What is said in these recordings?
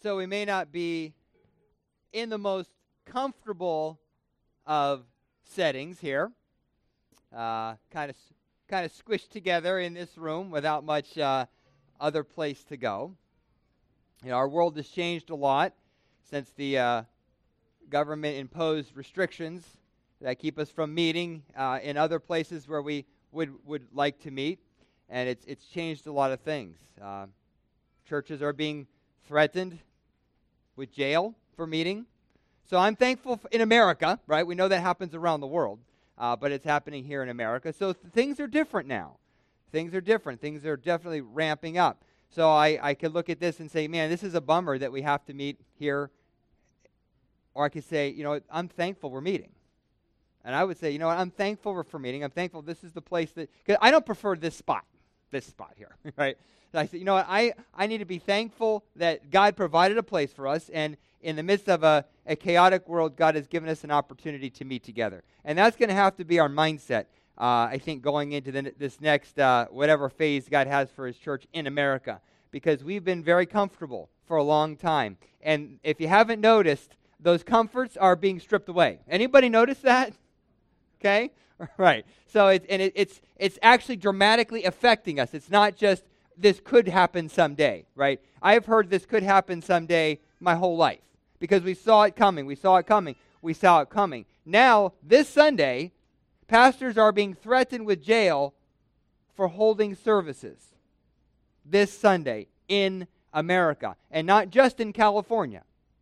So we may not be in the most comfortable of settings here, kind of squished together in this room without much other place to go. You know, our world has changed a lot since the government imposed restrictions that keep us from meeting in other places where we would like to meet, and it's changed a lot of things. Churches are being threatened with jail for meeting. So I'm thankful in America, right? We know that happens around the world, but it's happening here in America. So things are different now. Things are different. Things are definitely ramping up. So I could look at this and say, man, this is a bummer that we have to meet here. Or I could say, you know, I'm thankful we're meeting. And I would say, you know what, I'm thankful for meeting. I'm thankful this is the place that, because I don't prefer this spot here, right? So I said, you know what, I need to be thankful that God provided a place for us, and in the midst of a chaotic world, God has given us an opportunity to meet together. And that's going to have to be our mindset, I think, going into this next whatever phase God has for His church in America, because we've been very comfortable for a long time. And if you haven't noticed, those comforts are being stripped away. Anybody notice that? Okay? Right. So it's actually dramatically affecting us. It's not just this could happen someday, right? I've heard this could happen someday my whole life because we saw it coming. We saw it coming. We saw it coming. Now, this Sunday, pastors are being threatened with jail for holding services this Sunday in America, and not just in California.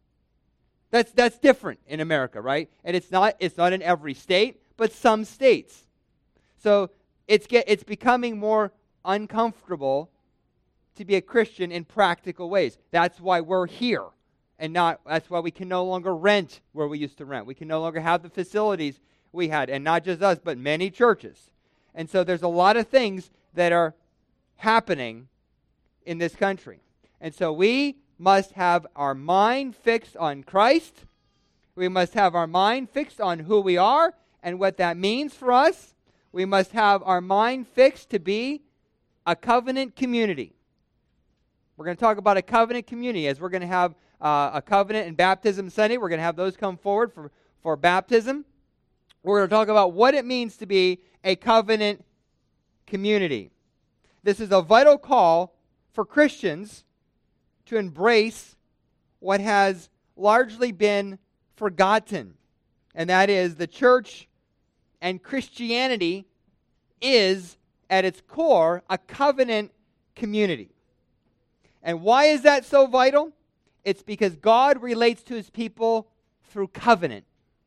That's different in America, right? And it's not in every state, but some states. So it's becoming more uncomfortable to be a Christian in practical ways. That's why we're here, and that's why we can no longer rent where we used to rent. We can no longer have the facilities we had, and not just us, but many churches. And so there's a lot of things that are happening in this country. And so we must have our mind fixed on Christ. We must have our mind fixed on who we are and what that means for us. We must have our mind fixed to be a covenant community. We're going to talk about a covenant community, as we're going to have a covenant and baptism Sunday. We're going to have those come forward for baptism. We're going to talk about what it means to be a covenant community. This is a vital call for Christians to embrace what has largely been forgotten, and that is the church and Christianity is, at its core, a covenant community. And why is that so vital? It's because God relates to His people through covenant.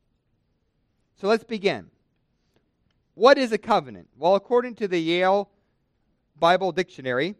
So let's begin. What is a covenant? Well, according to the Yale Bible Dictionary,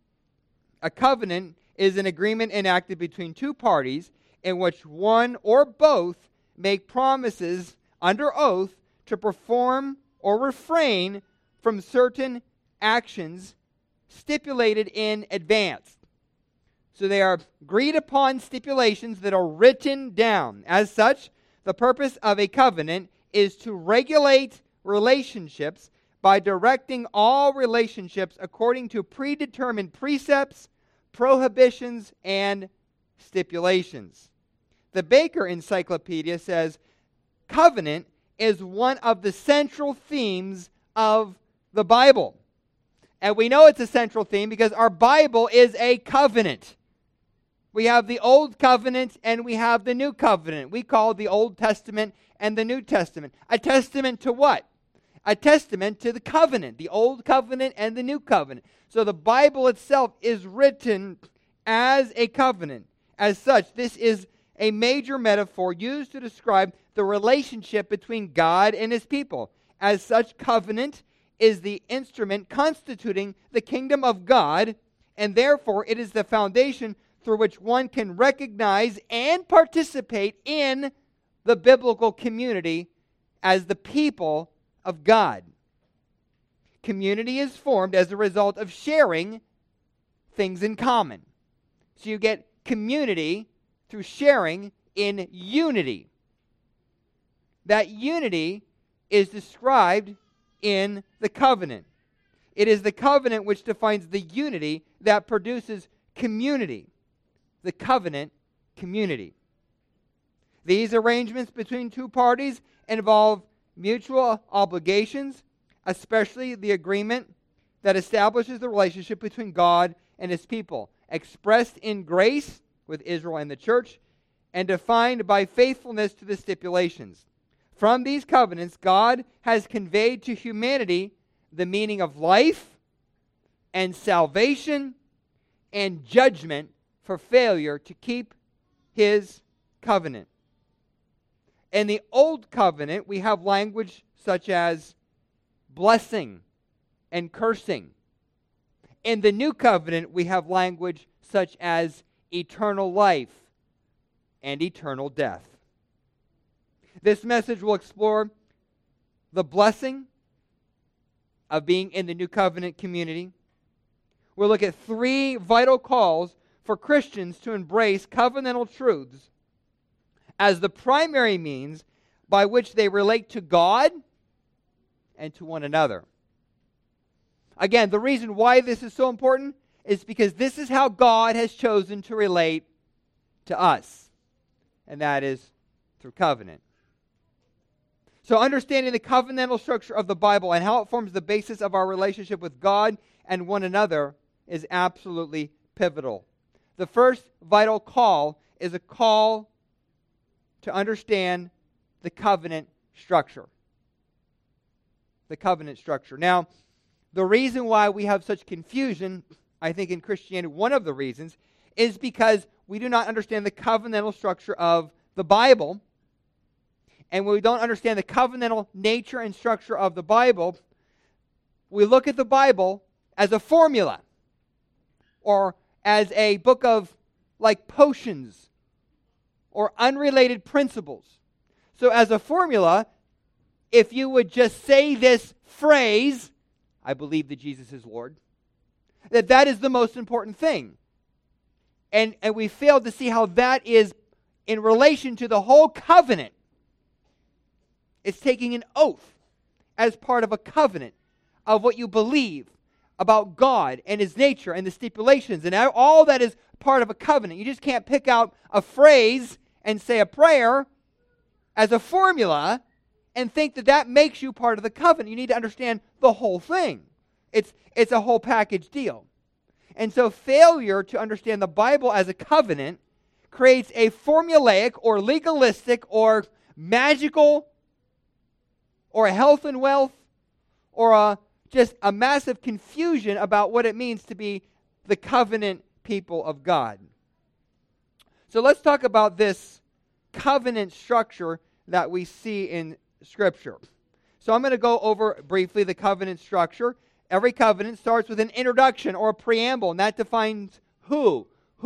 a covenant is an agreement enacted between two parties in which one or both make promises under oath to perform or refrain from certain actions stipulated in advance. So they are agreed upon stipulations that are written down. As such, the purpose of a covenant is to regulate relationships by directing all relationships according to predetermined precepts, prohibitions, and stipulations. The Baker Encyclopedia says, covenant is one of the central themes of the Bible. And we know it's a central theme because our Bible is a covenant. We have the Old Covenant and we have the New Covenant. We call the Old Testament and the New Testament. A testament to what? A testament to the covenant, the Old Covenant and the New Covenant. So the Bible itself is written as a covenant. As such, this is a major metaphor used to describe the relationship between God and His people. As such, covenant is the instrument constituting the kingdom of God, and therefore it is the foundation through which one can recognize and participate in the biblical community as the people of God. Community is formed as a result of sharing things in common. So you get community through sharing in unity. That unity is described in the covenant. It is the covenant which defines the unity that produces community. The covenant community. These arrangements between two parties involve mutual obligations, especially the agreement that establishes the relationship between God and his people, expressed in grace with Israel and the church, and defined by faithfulness to the stipulations. From these covenants, God has conveyed to humanity the meaning of life and salvation and judgment for failure to keep his covenant. In the Old Covenant, we have language such as blessing and cursing. In the New Covenant, we have language such as eternal life and eternal death. This message will explore the blessing of being in the New Covenant community. We'll look at 3 vital calls for Christians to embrace covenantal truths as the primary means by which they relate to God and to one another. Again, the reason why this is so important is because this is how God has chosen to relate to us, and that is through covenant. So understanding the covenantal structure of the Bible and how it forms the basis of our relationship with God and one another is absolutely pivotal. The first vital call is a call to understand the covenant structure. The covenant structure. Now, the reason why we have such confusion, I think in Christianity, one of the reasons, is because we do not understand the covenantal structure of the Bible. And when we don't understand the covenantal nature and structure of the Bible, we look at the Bible as a formula or as a book of like potions or unrelated principles. So as a formula, if you would just say this phrase, I believe that Jesus is Lord, that is the most important thing. And we fail to see how that is in relation to the whole covenant. It's taking an oath as part of a covenant of what you believe about God and his nature and the stipulations and all that is part of a covenant. You just can't pick out a phrase and say a prayer as a formula and think that that makes you part of the covenant. You need to understand the whole thing. It's a whole package deal. And so failure to understand the Bible as a covenant creates a formulaic or legalistic or magical or a health and wealth or just a massive confusion about what it means to be the covenant people of God. So let's talk about this covenant structure that we see in Scripture. So I'm going to go over briefly the covenant structure. Every covenant starts with an introduction or a preamble, and that defines who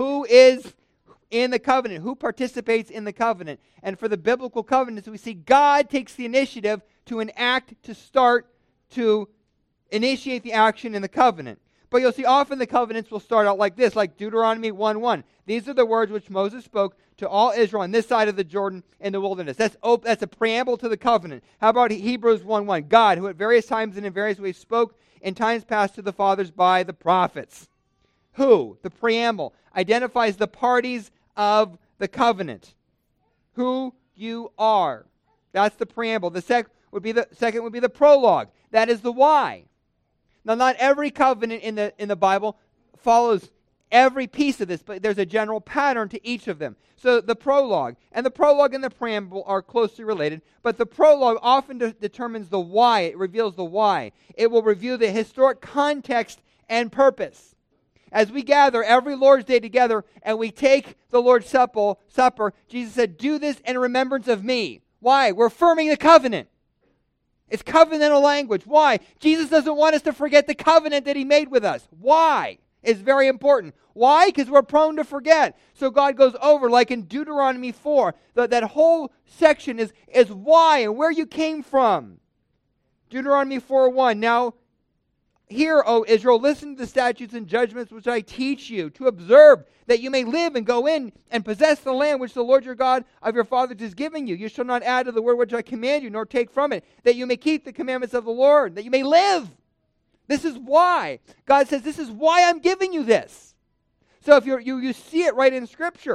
is in the covenant, who participates in the covenant. And for the biblical covenants, we see God takes the initiative to enact, to start, to initiate the action in the covenant. But you'll see often the covenants will start out like this, like Deuteronomy 1:1. These are the words which Moses spoke to all Israel on this side of the Jordan in the wilderness. That's a preamble to the covenant. How about Hebrews 1:1? God, who at various times and in various ways spoke in times past to the fathers by the prophets. Who? The preamble identifies the parties of the covenant. Who you are. That's the preamble. The second would be the prologue. That is the why. Now, not every covenant in the Bible follows every piece of this, but there's a general pattern to each of them. So the prologue and the preamble are closely related, but the prologue often determines the why. It reveals the why. It will review the historic context and purpose. As we gather every Lord's Day together and we take the Lord's Supper, Jesus said, "Do this in remembrance of me." Why? We're affirming the covenant. It's covenantal language. Why? Jesus doesn't want us to forget the covenant that he made with us. Why? It's very important. Why? Because we're prone to forget. So God goes over, like in Deuteronomy 4, that whole section is why and where you came from. Deuteronomy 4:1. Now, hear, O Israel, listen to the statutes and judgments which I teach you, to observe, that you may live and go in and possess the land which the Lord your God of your fathers is giving you. You shall not add to the word which I command you, nor take from it, that you may keep the commandments of the Lord, that you may live. This is why. God says, this is why I'm giving you this. So if you see it right in Scripture.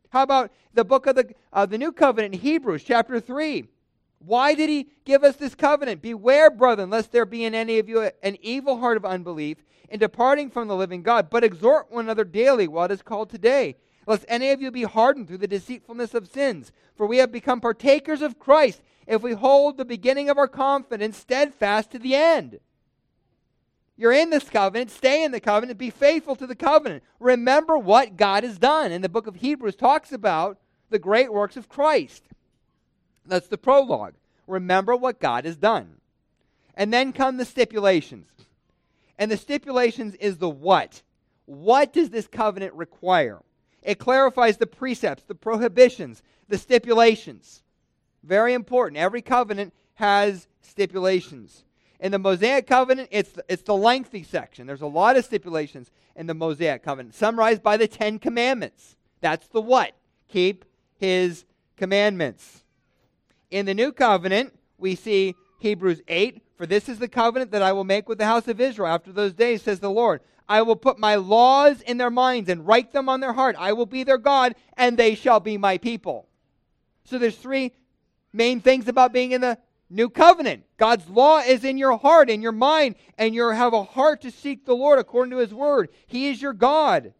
How about the book of the New Covenant in Hebrews chapter 3? Why did he give us this covenant? Beware, brethren, lest there be in any of you an evil heart of unbelief in departing from the living God, but exhort one another daily while it is called today, lest any of you be hardened through the deceitfulness of sins. For we have become partakers of Christ if we hold the beginning of our confidence steadfast to the end. You're in this covenant, stay in the covenant, be faithful to the covenant. Remember what God has done. And the book of Hebrews talks about the great works of Christ. That's the prologue. Remember what God has done. And then come the stipulations. And the stipulations is the what. What does this covenant require? It clarifies the precepts, the prohibitions, the stipulations. Very important. Every covenant has stipulations. In the Mosaic covenant, it's the lengthy section. There's a lot of stipulations in the Mosaic covenant, summarized by the 10 commandments. That's the what. Keep his commandments. In the New Covenant, we see Hebrews 8, for this is the covenant that I will make with the house of Israel after those days, says the Lord. I will put my laws in their minds and write them on their heart. I will be their God, and they shall be my people. So there's three main things about being in the New Covenant. God's law is in your heart, in your mind, and you have a heart to seek the Lord according to his word. He is your God.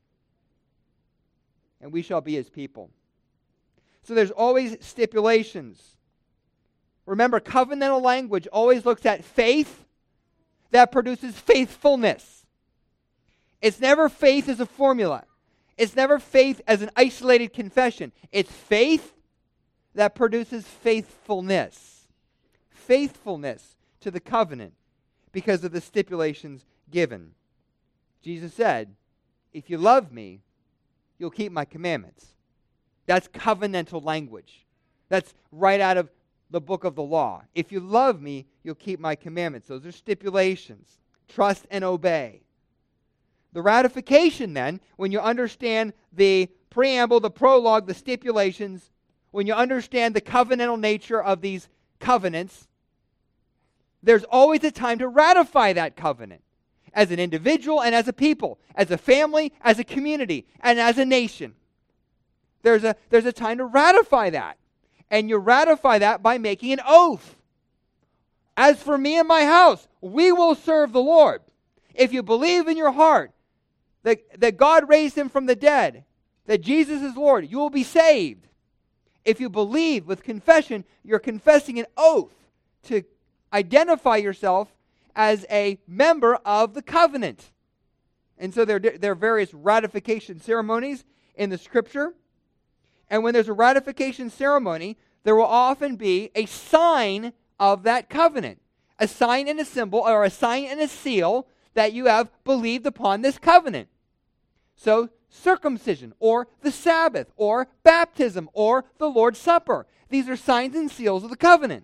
And we shall be his people. So there's always stipulations. Remember, covenantal language always looks at faith that produces faithfulness. It's never faith as a formula. It's never faith as an isolated confession. It's faith that produces faithfulness. Faithfulness to the covenant because of the stipulations given. Jesus said, if you love me, you'll keep my commandments. That's covenantal language. That's right out of the book of the law. If you love me, you'll keep my commandments. Those are stipulations. Trust and obey. The ratification then, when you understand the preamble, the prologue, the stipulations, when you understand the covenantal nature of these covenants, there's always a time to ratify that covenant as an individual and as a people, as a family, as a community, and as a nation. There's a time to ratify that. And you ratify that by making an oath. As for me and my house, we will serve the Lord. If you believe in your heart that God raised him from the dead, that Jesus is Lord, you will be saved. If you believe with confession, you're confessing an oath to identify yourself as a member of the covenant. And so there are various ratification ceremonies in the Scripture. And when there's a ratification ceremony, there will often be a sign of that covenant. A sign and a symbol, or a sign and a seal that you have believed upon this covenant. So, circumcision, or the Sabbath, or baptism, or the Lord's Supper. These are signs and seals of the covenant.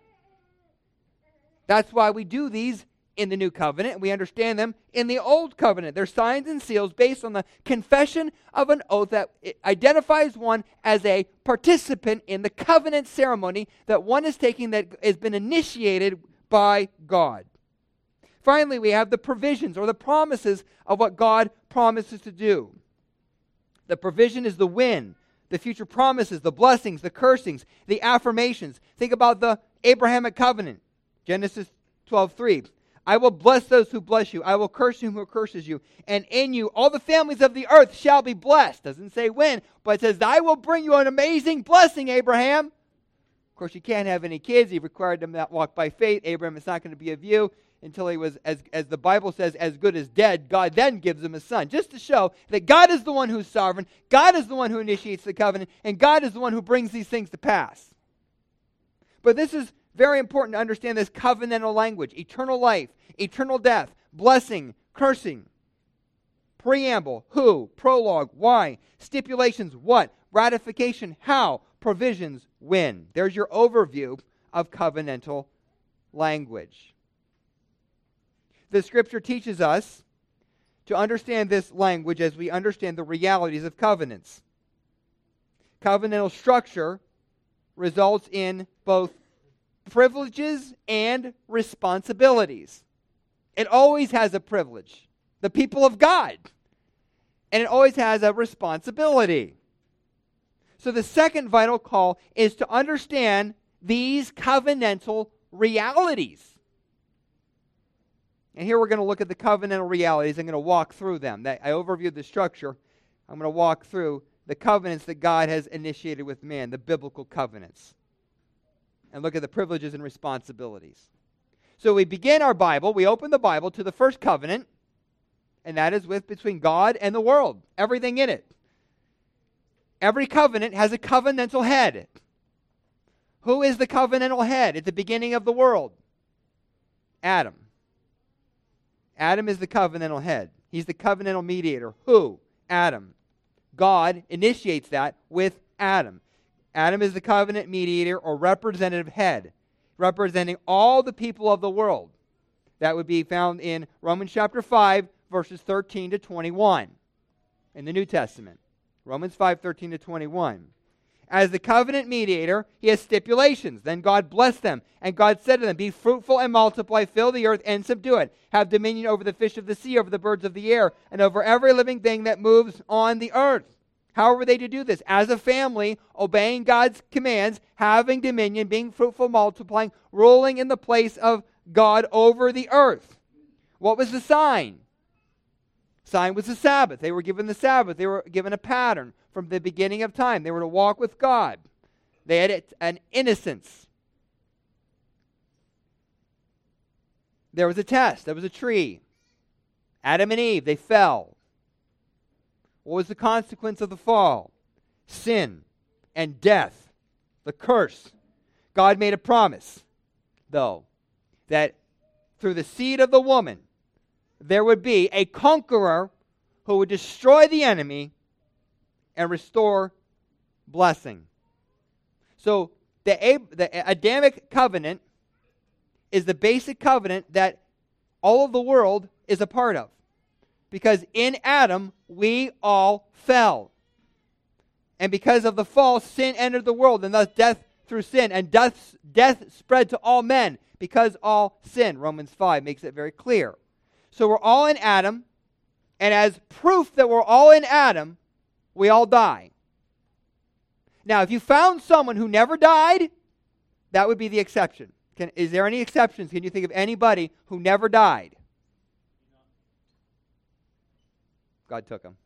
That's why we do these in the New Covenant, and we understand them in the Old Covenant. They're signs and seals based on the confession of an oath that identifies one as a participant in the covenant ceremony that one is taking that has been initiated by God. Finally, we have the provisions or the promises of what God promises to do. The provision is the when, the future promises, the blessings, the cursings, the affirmations. Think about the Abrahamic covenant. Genesis 12:3. I will bless those who bless you. I will curse him who curses you. And in you, all the families of the earth shall be blessed. Doesn't say when, but it says, I will bring you an amazing blessing, Abraham. Of course, you can't have any kids. He required them to walk by faith. Abraham is not going to be of you until he was, as the Bible says, as good as dead. God then gives him a son, just to show that God is the one who's sovereign. God is the one who initiates the covenant. And God is the one who brings these things to pass. But this is very important to understand this covenantal language. Eternal life, eternal death, blessing, cursing. Preamble, who, prologue, why, stipulations, what, ratification, how, provisions, when. There's your overview of covenantal language. The Scripture teaches us to understand this language as we understand the realities of covenants. Covenantal structure results in both privileges and responsibilities. It always has a privilege, the people of God, and it always has a responsibility. So the second vital call is to understand these covenantal realities. And here we're going to look at the covenantal realities. I'm going to walk through them. I overviewed the structure. I'm going to walk through the covenants that God has initiated with man, the biblical covenants, and look at the privileges and responsibilities. So we begin our Bible, we open the Bible to the first covenant, and that is between God and the world, everything in it. Every covenant has a covenantal head. Who is the covenantal head at the beginning of the world? Adam. Adam is the covenantal head. He's the covenantal mediator. Who? Adam. God initiates that with Adam. Adam is the covenant mediator or representative head, representing all the people of the world. That would be found in Romans chapter 5, verses 13 to 21 in the New Testament. Romans 5, 13 to 21. As the covenant mediator, he has stipulations. Then God blessed them, and God said to them, "Be fruitful and multiply, fill the earth and subdue it. Have dominion over the fish of the sea, over the birds of the air, and over every living thing that moves on the earth." How were they to do this? As a family, obeying God's commands, having dominion, being fruitful, multiplying, ruling in the place of God over the earth. What was the sign? Sign was the Sabbath. They were given the Sabbath. They were given a pattern from the beginning of time. They were to walk with God. They had an innocence. There was a test. There was a tree. Adam and Eve, they fell. What was the consequence of the fall? Sin and death, the curse. God made a promise, though, that through the seed of the woman, there would be a conqueror who would destroy the enemy and restore blessing. So the Adamic covenant is the basic covenant that all of the world is a part of. Because in Adam, we all fell. And because of the fall, sin entered the world, and thus death through sin. And death spread to all men because all sin. Romans 5 makes it very clear. So we're all in Adam, and as proof that we're all in Adam, we all die. Now, if you found someone who never died, that would be the exception. Is there any exceptions? Can you think of anybody who never died? God took him.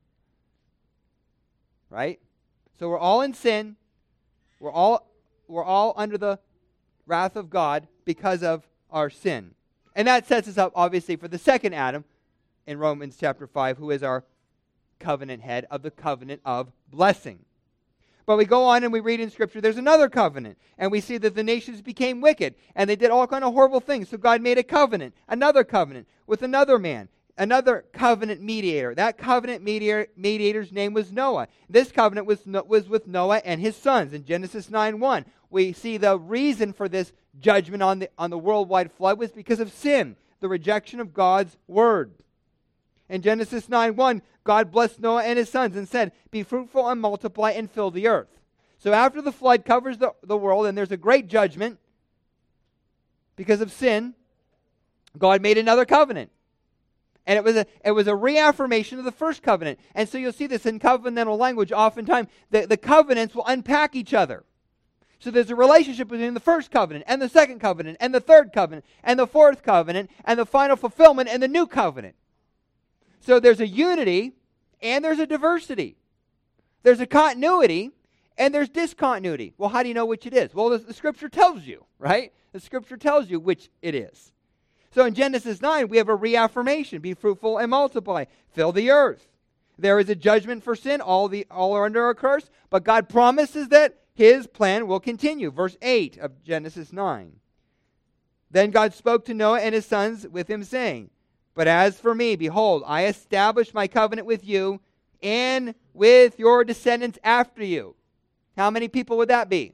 Right? So we're all in sin. We're all under the wrath of God because of our sin. And that sets us up, obviously, for the second Adam in Romans chapter 5, who is our covenant head of the covenant of blessing. But we go on and we read in Scripture, there's another covenant. And we see that the nations became wicked, and they did all kind of horrible things. So God made a covenant, another covenant, with another man, another covenant mediator. That covenant mediator's name was Noah. This covenant was with Noah and his sons. In Genesis 9:1, we see the reason for this judgment on the worldwide flood was because of sin, the rejection of God's word. In Genesis 9:1, God blessed Noah and his sons and said, "Be fruitful and multiply and fill the earth." So after the flood covers the world and there's a great judgment because of sin, God made another covenant. And it was a reaffirmation of the first covenant. And so you'll see this in covenantal language oftentimes. The covenants will unpack each other. So there's a relationship between the first covenant and the second covenant and the third covenant and the fourth covenant and the final fulfillment and the new covenant. So there's a unity and there's a diversity. There's a continuity and there's discontinuity. Well, how do you know which it is? Well, the Scripture tells you, right? The Scripture tells you which it is. So in Genesis 9, we have a reaffirmation. Be fruitful and multiply. Fill the earth. There is a judgment for sin. All are under a curse. But God promises that His plan will continue. Verse 8 of Genesis 9. Then God spoke to Noah and his sons with him, saying, "But as for me, behold, I establish my covenant with you and with your descendants after you." How many people would that be?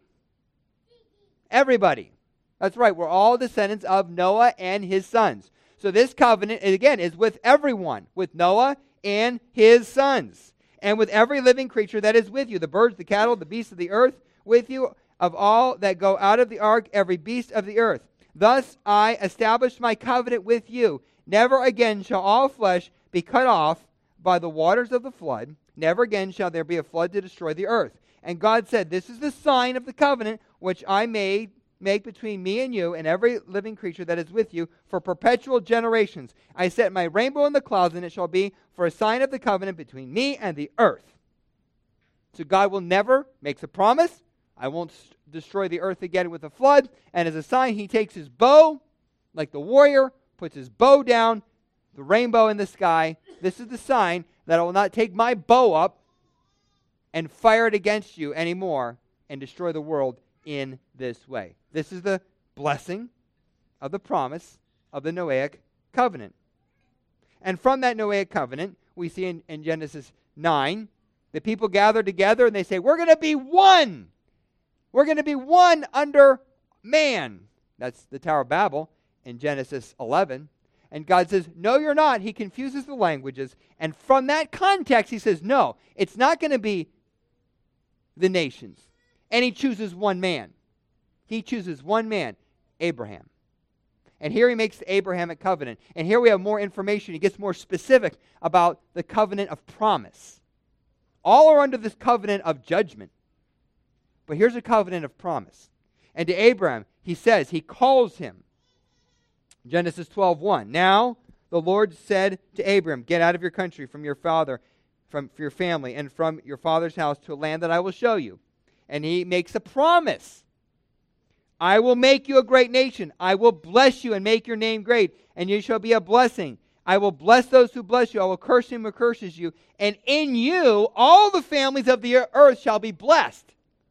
Everybody. That's right. We're all descendants of Noah and his sons. So this covenant, again, is with everyone, with Noah and his sons, and with every living creature that is with you, the birds, the cattle, the beasts of the earth, with you, of all that go out of the ark, every beast of the earth. Thus I establish my covenant with you. Never again shall all flesh be cut off by the waters of the flood. Never again shall there be a flood to destroy the earth. And God said, this is the sign of the covenant which I make between me and you and every living creature that is with you for perpetual generations. I set my rainbow in the clouds, and it shall be for a sign of the covenant between me and the earth. So God will never, makes a promise, I won't destroy the earth again with a flood. And as a sign, he takes his bow, like the warrior, puts his bow down, the rainbow in the sky. This is the sign that I will not take my bow up and fire it against you anymore and destroy the world in this way. This is the blessing of the promise of the Noahic covenant. And from that Noahic covenant, we see in Genesis 9, the people gather together and they say, we're going to be one. We're going to be one under man. That's the Tower of Babel in Genesis 11. And God says, no, you're not. He confuses the languages. And from that context, he says, no, it's not going to be the nations. And he chooses one man. He chooses one man, Abraham. And here he makes the Abrahamic covenant. And here we have more information. He gets more specific about the covenant of promise. All are under this covenant of judgment. But here's a covenant of promise. And to Abraham, he says, he calls him. Genesis 12:1. Now the Lord said to Abraham, get out of your country, from your father, from your family, and from your father's house to a land that I will show you. And he makes a promise. I will make you a great nation. I will bless you and make your name great, and you shall be a blessing. I will bless those who bless you. I will curse him who curses you. And in you, all the families of the earth shall be blessed.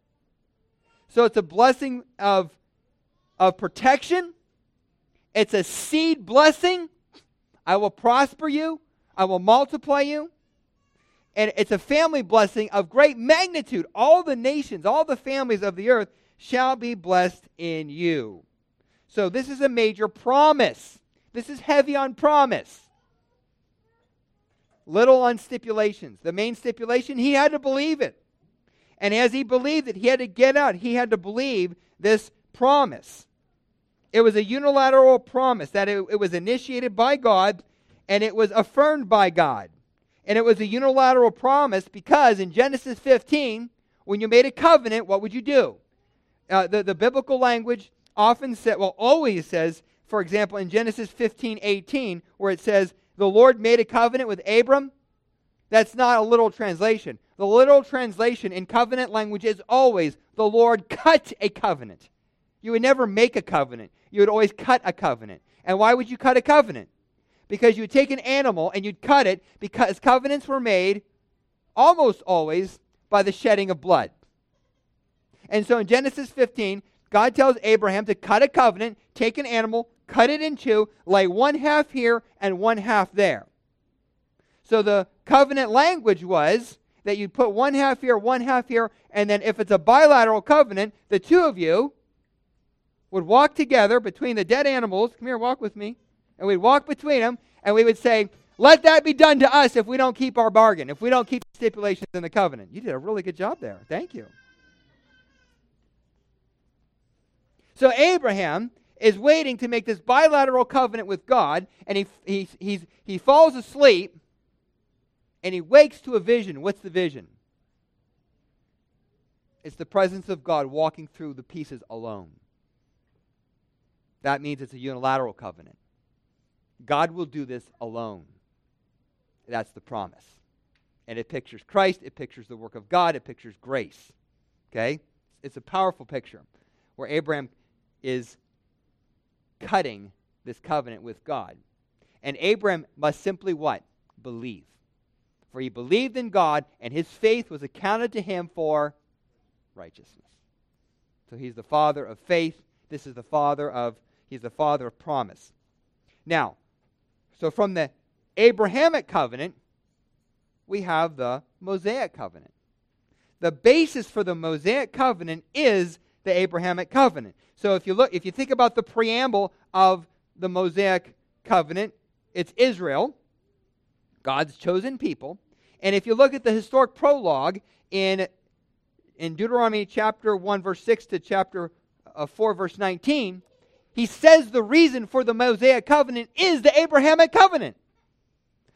So it's a blessing of protection. It's a seed blessing. I will prosper you. I will multiply you. And it's a family blessing of great magnitude. All the nations, all the families of the earth shall be blessed in you. So this is a major promise. This is heavy on promise. Little on stipulations. The main stipulation, he had to believe it. And as he believed it, he had to get out. He had to believe this promise. It was a unilateral promise that it was initiated by God and it was affirmed by God. And it was a unilateral promise because in Genesis 15, when you made a covenant, what would you do? The biblical language often always says, for example, in Genesis 15:18, where it says, the Lord made a covenant with Abram. That's not a literal translation. The literal translation in covenant language is always, the Lord cut a covenant. You would never make a covenant. You would always cut a covenant. And why would you cut a covenant? Because you would take an animal and you'd cut it, because covenants were made almost always by the shedding of blood. And so in Genesis 15, God tells Abraham to cut a covenant, take an animal, cut it in two, lay one half here and one half there. So the covenant language was that you'd put one half here, and then if it's a bilateral covenant, the two of you would walk together between the dead animals. Come here, walk with me. And we'd walk between them, and we would say, let that be done to us if we don't keep our bargain, if we don't keep the stipulations in the covenant. You did a really good job there. Thank you. So Abraham is waiting to make this bilateral covenant with God, and he falls asleep, and he wakes to a vision. What's the vision? It's the presence of God walking through the pieces alone. That means it's a unilateral covenant. God will do this alone. That's the promise. And it pictures Christ, it pictures the work of God, it pictures grace. Okay? It's a powerful picture where Abraham is cutting this covenant with God. And Abraham must simply what? Believe. For he believed in God, and his faith was accounted to him for righteousness. So he's the father of faith. He's the father of promise. Now, so from the Abrahamic covenant, we have the Mosaic covenant. The basis for the Mosaic covenant is the Abrahamic covenant. So if you think about the preamble of the Mosaic covenant, it's Israel, God's chosen people. And if you look at the historic prologue in Deuteronomy chapter 1 verse 6 to chapter 4 verse 19, he says the reason for the Mosaic covenant is the Abrahamic covenant.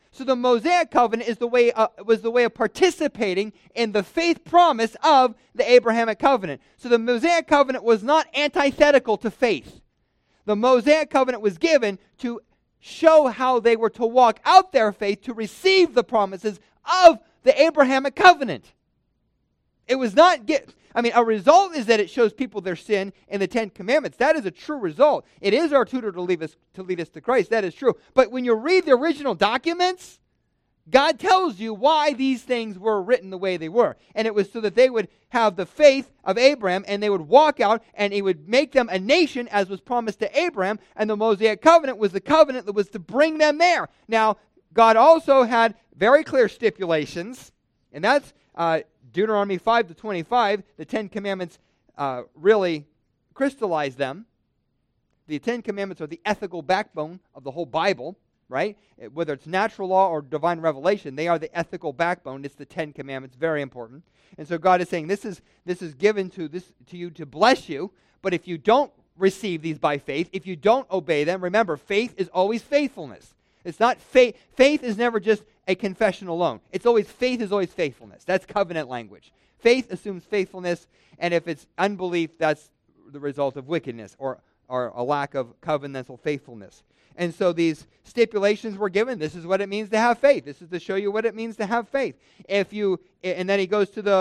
So the Mosaic covenant is was the way of participating in the faith promise of the Abrahamic covenant. So the Mosaic covenant was not antithetical to faith. The Mosaic covenant was given to show how they were to walk out their faith to receive the promises of the Abrahamic covenant. It was not a result is that it shows people their sin in the Ten Commandments. That is a true result. It is our tutor to lead us to Christ. That is true. But when you read the original documents, God tells you why these things were written the way they were. And it was so that they would have the faith of Abraham, and they would walk out, and he would make them a nation as was promised to Abraham. And the Mosaic covenant was the covenant that was to bring them there. Now, God also had very clear stipulations, and that's Deuteronomy 5-25, the Ten Commandments really crystallize them. The Ten Commandments are the ethical backbone of the whole Bible, right? Whether it's natural law or divine revelation, they are the ethical backbone. It's the Ten Commandments, very important. And so God is saying, this is given to you to bless you, but if you don't receive these by faith, if you don't obey them, remember, faith is always faithfulness. It's not faith. Faith is never just a confession alone. Faith is always faithfulness. That's covenant language. Faith assumes faithfulness, and if it's unbelief, that's the result of wickedness or a lack of covenantal faithfulness. And so these stipulations were given. This is what it means to have faith. This is to show you what it means to have faith. And then he goes to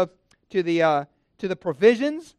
the provisions,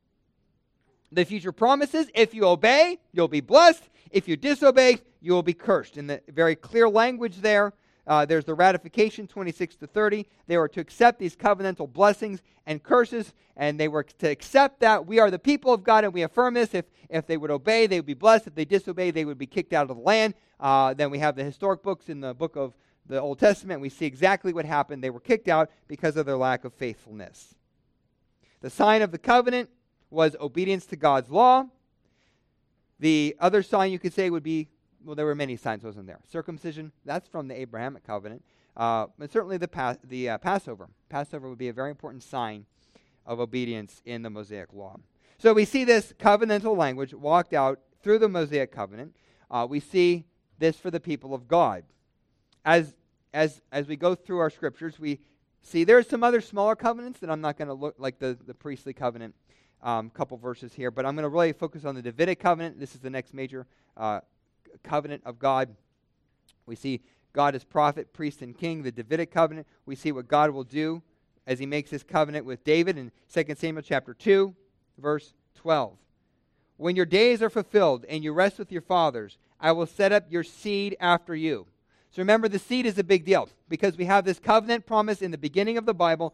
the future promises. If you obey, you'll be blessed. If you disobey, you will be cursed. In the very clear language there, there's the ratification, 26-30. They were to accept these covenantal blessings and curses, and they were to accept that we are the people of God, and we affirm this. If they would obey, they would be blessed. If they disobey, they would be kicked out of the land. Then we have the historic books in the book of the Old Testament. We see exactly what happened. They were kicked out because of their lack of faithfulness. The sign of the covenant was obedience to God's law. The other sign you could say would be, well, there were many signs, wasn't there? Circumcision, that's from the Abrahamic covenant. But certainly the Passover. Passover would be a very important sign of obedience in the Mosaic law. So we see this covenantal language walked out through the Mosaic covenant. We see this for the people of God. As we go through our scriptures, we see there's some other smaller covenants that I'm not going to look like the priestly covenant. Couple verses here, but I'm going to really focus on the Davidic covenant. This is the next major covenant of God. We see God as prophet, priest, and king. The Davidic covenant, we see what God will do as he makes his covenant with David in 2 Samuel chapter 2, verse 12. When your days are fulfilled and you rest with your fathers, I will set up your seed after you. So remember, the seed is a big deal because we have this covenant promise in the beginning of the Bible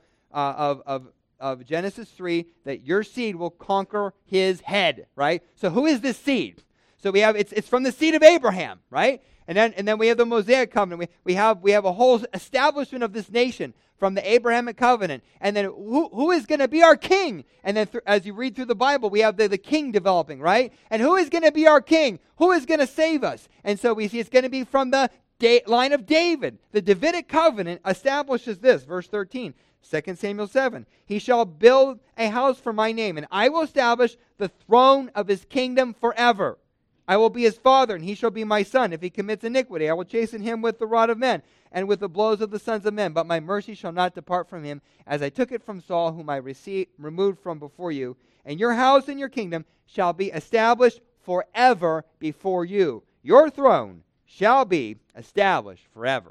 of Genesis 3 that your seed will conquer his head, right? So who is this seed? So we have it's from the seed of Abraham, right? And then we have the Mosaic covenant. We have a whole establishment of this nation from the Abrahamic covenant. And then who is going to be our king? And then as you read through the Bible, we have the king developing, right? And who is going to be our king? Who is going to save us? And so we see it's going to be from the line of David. The Davidic covenant establishes this, verse 13. 2 Samuel 7, he shall build a house for my name, and I will establish the throne of his kingdom forever. I will be his father, and he shall be my son. If he commits iniquity, I will chasten him with the rod of men, and with the blows of the sons of men. But my mercy shall not depart from him, as I took it from Saul, whom I removed from before you. And your house and your kingdom shall be established forever before you. Your throne shall be established forever.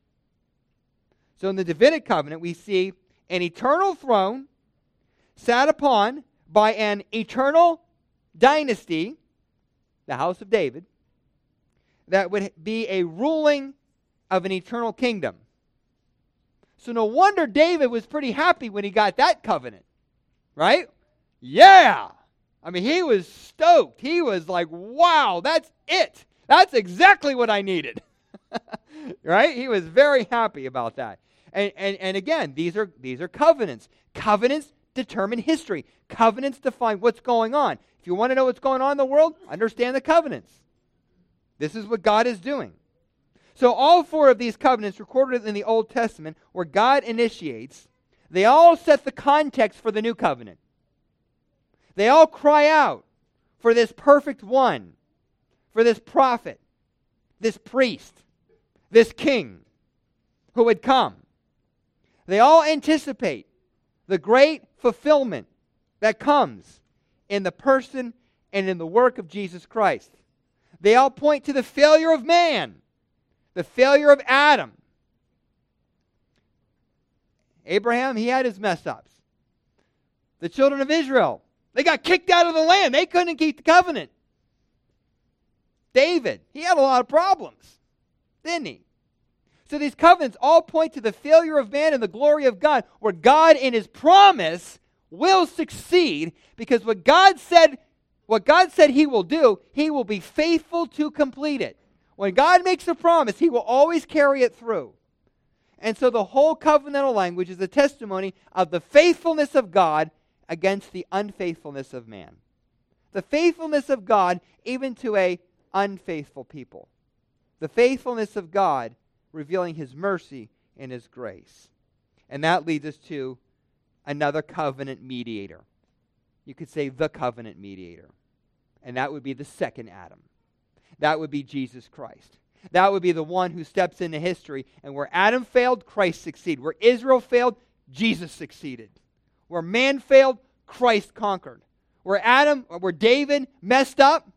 So in the Davidic covenant, we see an eternal throne sat upon by an eternal dynasty, the house of David, that would be a ruling of an eternal kingdom. So no wonder David was pretty happy when he got that covenant, right? Yeah! I mean, he was stoked. He was like, wow, that's it. That's exactly what I needed. Right? He was very happy about that. And again, these are covenants. Covenants determine history. Covenants define what's going on. If you want to know what's going on in the world, understand the covenants. This is what God is doing. So all four of these covenants recorded in the Old Testament where God initiates, they all set the context for the new covenant. They all cry out for this perfect one, for this prophet, this priest, this king. who would come. They all anticipate the great fulfillment that comes in the person and in the work of Jesus Christ. They all point to the failure of man, the failure of Adam. Abraham, he had his mess-ups. The children of Israel, they got kicked out of the land. They couldn't keep the covenant. David, he had a lot of problems, didn't he? So these covenants all point to the failure of man and the glory of God, where God in his promise will succeed, because what God said he will do, he will be faithful to complete it. When God makes a promise, he will always carry it through. And so the whole covenantal language is a testimony of the faithfulness of God against the unfaithfulness of man. The faithfulness of God even to a unfaithful people. The faithfulness of God revealing his mercy and his grace. And that leads us to another covenant mediator. You could say the covenant mediator. And that would be the second Adam. That would be Jesus Christ. That would be the one who steps into history. And where Adam failed, Christ succeeded. Where Israel failed, Jesus succeeded. Where man failed, Christ conquered. Where David messed up,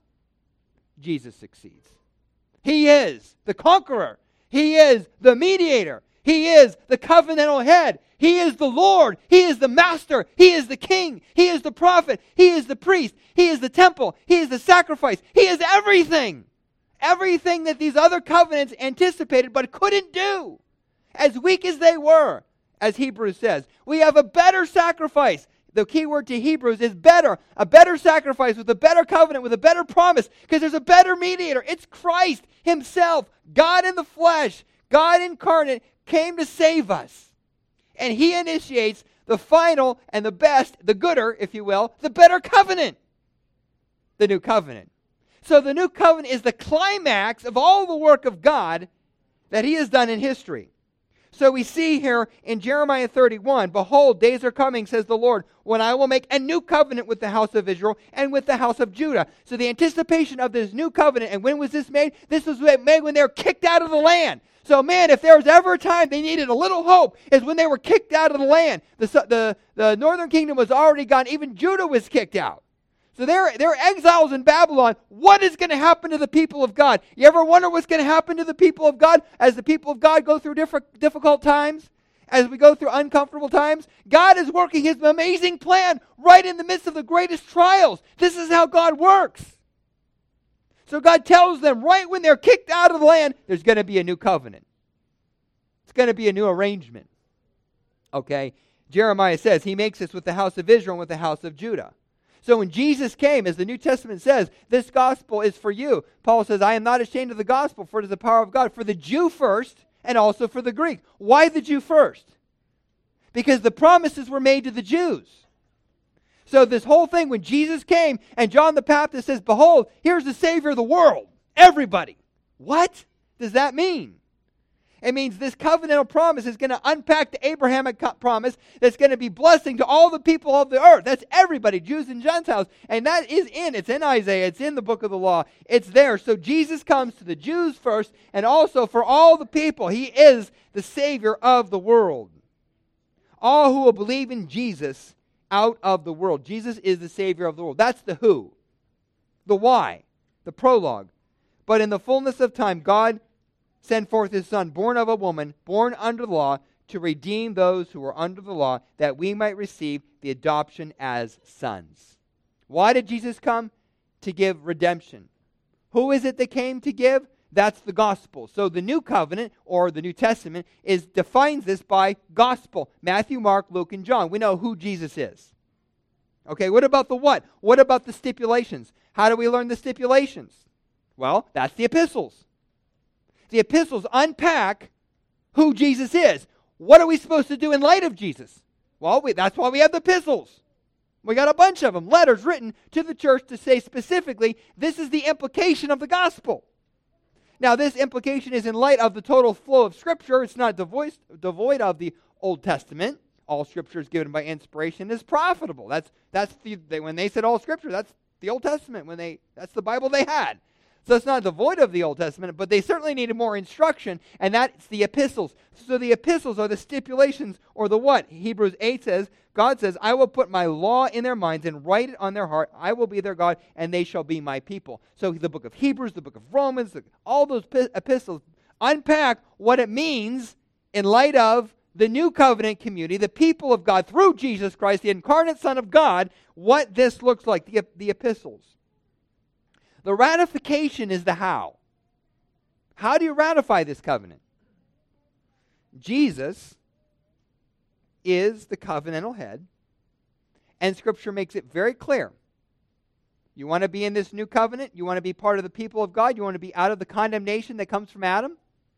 Jesus succeeds. He is the conqueror. He is the mediator. He is the covenantal head. He is the Lord. He is the master. He is the king. He is the prophet. He is the priest. He is the temple. He is the sacrifice. He is everything. Everything that these other covenants anticipated but couldn't do. As weak as they were, as Hebrews says. We have a better sacrifice. The key word to Hebrews is better. A better sacrifice with a better covenant, with a better promise, because there's a better mediator. It's Christ himself, God in the flesh, God incarnate, came to save us. And he initiates the final and the best, the gooder, if you will, the better covenant. The new covenant. So the new covenant is the climax of all the work of God that he has done in history. So we see here in Jeremiah 31, behold, days are coming, says the Lord, when I will make a new covenant with the house of Israel and with the house of Judah. So the anticipation of this new covenant, and when was this made? This was made when they were kicked out of the land. So man, if there was ever a time they needed a little hope, is when they were kicked out of the land. The northern kingdom was already gone. Even Judah was kicked out. So they're exiles in Babylon. What is going to happen to the people of God? You ever wonder what's going to happen to the people of God as the people of God go through difficult times? As we go through uncomfortable times? God is working his amazing plan right in the midst of the greatest trials. This is how God works. So God tells them right when they're kicked out of the land, there's going to be a new covenant. It's going to be a new arrangement. Okay? Jeremiah says he makes this with the house of Israel and with the house of Judah. So when Jesus came, as the New Testament says, this gospel is for you. Paul says, I am not ashamed of the gospel, for it is the power of God, for the Jew first, and also for the Greek. Why the Jew first? Because the promises were made to the Jews. So this whole thing, when Jesus came, and John the Baptist says, behold, here's the Savior of the world. Everybody. What does that mean? It means this covenantal promise is going to unpack the Abrahamic promise that's going to be blessing to all the people of the earth. That's everybody, Jews and Gentiles. And that is it's in Isaiah, it's in the book of the law. It's there. So Jesus comes to the Jews first and also for all the people. He is the Savior of the world. All who will believe in Jesus out of the world. Jesus is the Savior of the world. That's the who. The why. The prologue. But in the fullness of time, God sent forth his Son, born of a woman, born under the law, to redeem those who were under the law, that we might receive the adoption as sons. Why did Jesus come? To give redemption. Who is it that came to give? That's the gospel. So the new covenant, or the New Testament, defines this by gospel. Matthew, Mark, Luke, and John. We know who Jesus is. Okay, what about the what? What about the stipulations? How do we learn the stipulations? Well, that's the epistles. The epistles unpack who Jesus is. What are we supposed to do in light of Jesus? Well, that's why we have the epistles. We got a bunch of them, letters written to the church to say specifically, this is the implication of the gospel. Now, this implication is in light of the total flow of Scripture. It's not devoid of the Old Testament. All Scripture is given by inspiration is profitable. When they said all Scripture, that's the Old Testament. That's the Bible they had. So it's not devoid of the Old Testament, but they certainly needed more instruction, and that's the epistles. So the epistles are the stipulations, or the what? Hebrews 8 says, God says, I will put my law in their minds and write it on their heart. I will be their God, and they shall be my people. So the book of Hebrews, the book of Romans, all those epistles unpack what it means in light of the new covenant community, the people of God through Jesus Christ, the incarnate Son of God, what this looks like, the epistles. The ratification is the how. How do you ratify this covenant? Jesus is the covenantal head, and Scripture makes it very clear. You want to be in this new covenant? You want to be part of the people of God? You want to be out of the condemnation that comes from Adam?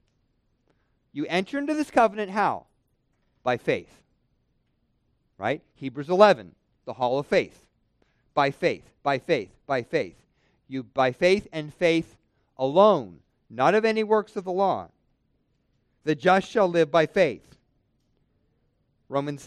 You enter into this covenant how? By faith. Right? Hebrews 11, the hall of faith. By faith, by faith, by faith. You by faith and faith alone, not of any works of the law. The just shall live by faith. Romans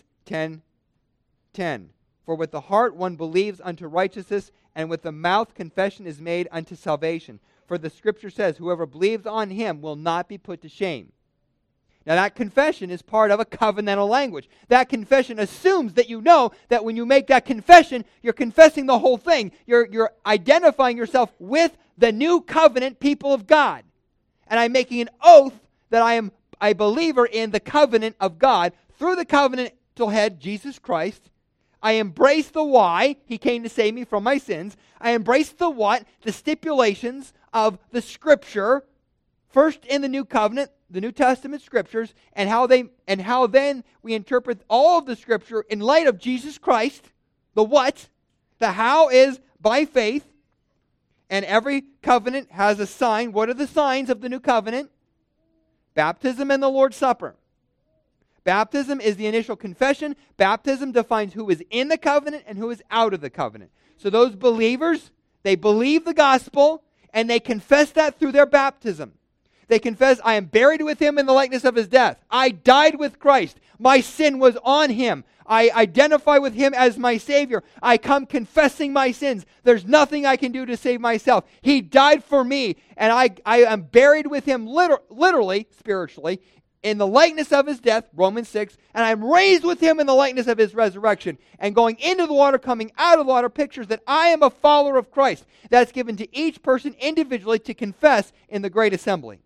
10:10. For with the heart one believes unto righteousness, and with the mouth confession is made unto salvation. For the Scripture says, whoever believes on him will not be put to shame. Now that confession is part of a covenantal language. That confession assumes that you know that when you make that confession, you're confessing the whole thing. You're identifying yourself with the new covenant people of God. And I'm making an oath that I am a believer in the covenant of God. Through the covenantal head, Jesus Christ, I embrace the why. He came to save me from my sins. I embrace the what, the stipulations of the Scripture, first in the new covenant, the New Testament Scriptures, and how then we interpret all of the Scripture in light of Jesus Christ. The what, the how is by faith, and every covenant has a sign. What are the signs of the new covenant? Baptism and the Lord's Supper. Baptism is the initial confession. Baptism defines who is in the covenant and who is out of the covenant. So those believers, they believe the gospel, and they confess that through their baptism. They confess, I am buried with him in the likeness of his death. I died with Christ. My sin was on him. I identify with him as my Savior. I come confessing my sins. There's nothing I can do to save myself. He died for me, and I am buried with him literally, spiritually, in the likeness of his death, Romans 6, and I'm raised with him in the likeness of his resurrection. And going into the water, coming out of the water, pictures that I am a follower of Christ. That's given to each person individually to confess in the great assembly.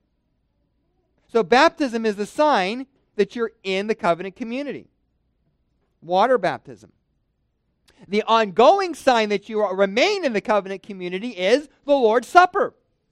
So baptism is the sign that you're in the covenant community. Water baptism. The ongoing sign that you remain in the covenant community is the Lord's Supper.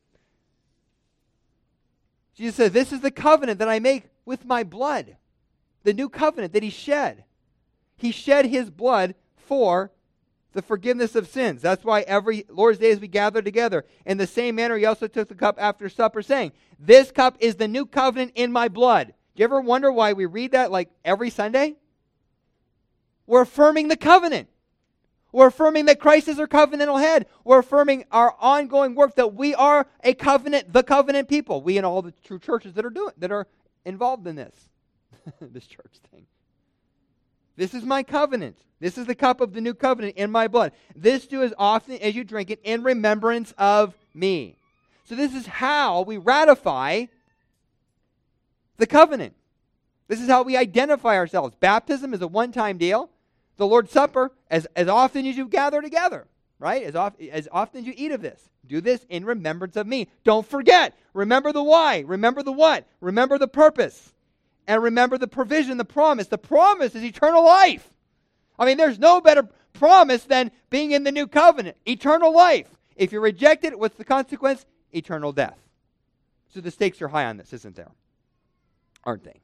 Jesus says, this is the covenant that I make with my blood. The new covenant that he shed. He shed his blood for the forgiveness of sins. That's why every Lord's Day as we gather together. In the same manner, he also took the cup after supper, saying, this cup is the new covenant in my blood. Do you ever wonder why we read that like every Sunday? We're affirming the covenant. We're affirming that Christ is our covenantal head. We're affirming our ongoing work that we are a covenant, the covenant people. We and all the true churches that are involved in this. This church thing. This is my covenant. This is the cup of the new covenant in my blood. This do as often as you drink it in remembrance of me. So this is how we ratify the covenant. This is how we identify ourselves. Baptism is a one-time deal. The Lord's Supper, as often as you gather together, right? As often as you eat of this. Do this in remembrance of me. Don't forget. Remember the why. Remember the what. Remember the purpose. And remember the provision, the promise. The promise is eternal life. I mean, there's no better promise than being in the new covenant. Eternal life. If you reject it, what's the consequence? Eternal death. So the stakes are high on this, isn't there? Aren't they?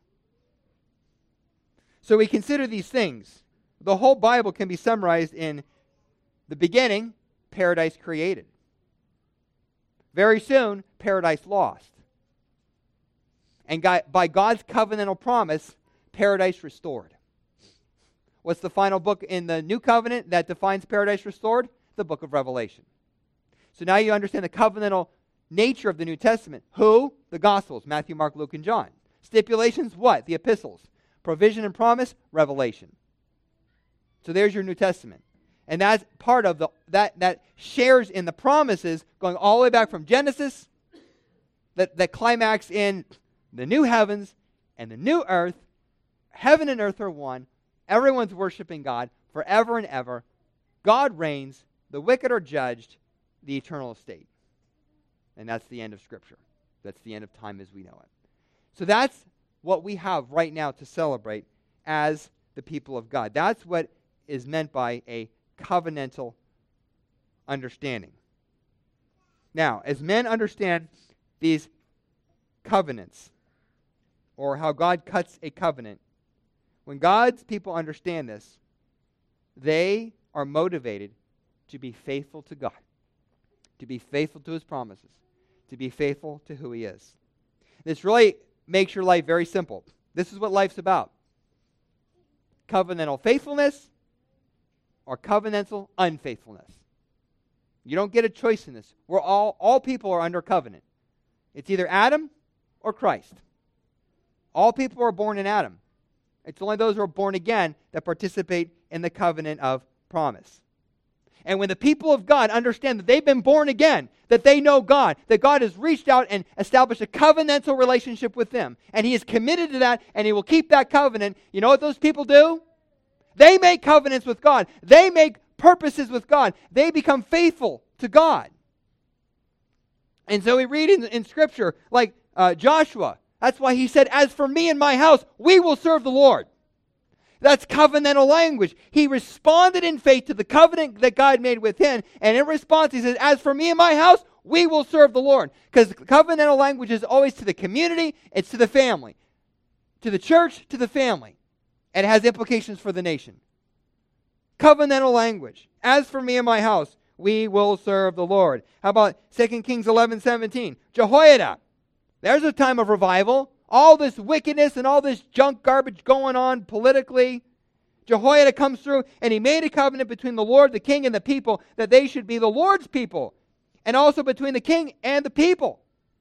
So we consider these things. The whole Bible can be summarized in the beginning, paradise created. Very soon, paradise lost. And by God's covenantal promise, paradise restored. What's the final book in the New Covenant that defines paradise restored? The book of Revelation. So now you understand the covenantal nature of the New Testament. Who? The Gospels, Matthew, Mark, Luke, and John. Stipulations, what? The epistles. Provision and promise, Revelation. So there's your New Testament. And that's part of that shares in the promises going all the way back from Genesis, that climax in the new heavens and the new earth. Heaven and earth are one. Everyone's worshiping God forever and ever. God reigns. The wicked are judged. The eternal state. And that's the end of Scripture. That's the end of time as we know it. So that's what we have right now to celebrate as the people of God. That's what is meant by a covenantal understanding. Now, as men understand these covenants, or how God cuts a covenant, when God's people understand this, they are motivated to be faithful to God, to be faithful to His promises, to be faithful to who He is. This really makes your life very simple. This is what life's about. Covenantal faithfulness or covenantal unfaithfulness. You don't get a choice in this. We're all people are under covenant. It's either Adam or Christ. All people are born in Adam. It's only those who are born again that participate in the covenant of promise. And when the people of God understand that they've been born again, that they know God, that God has reached out and established a covenantal relationship with them, and He is committed to that, and He will keep that covenant, you know what those people do? They make covenants with God. They make purposes with God. They become faithful to God. And so we read in Scripture, like Joshua, that's why he said, "As for me and my house, we will serve the Lord." That's covenantal language. He responded in faith to the covenant that God made with him, and in response he says, "As for me and my house, we will serve the Lord." Because covenantal language is always to the community, it's to the family. To the church, to the family. And it has implications for the nation. Covenantal language. "As for me and my house, we will serve the Lord." How about 2 Kings 11:17? Jehoiada. There's a time of revival. All this wickedness and all this junk garbage going on politically. Jehoiada comes through and he made a covenant between the Lord, the king, and the people that they should be the Lord's people. And also between the king and the people.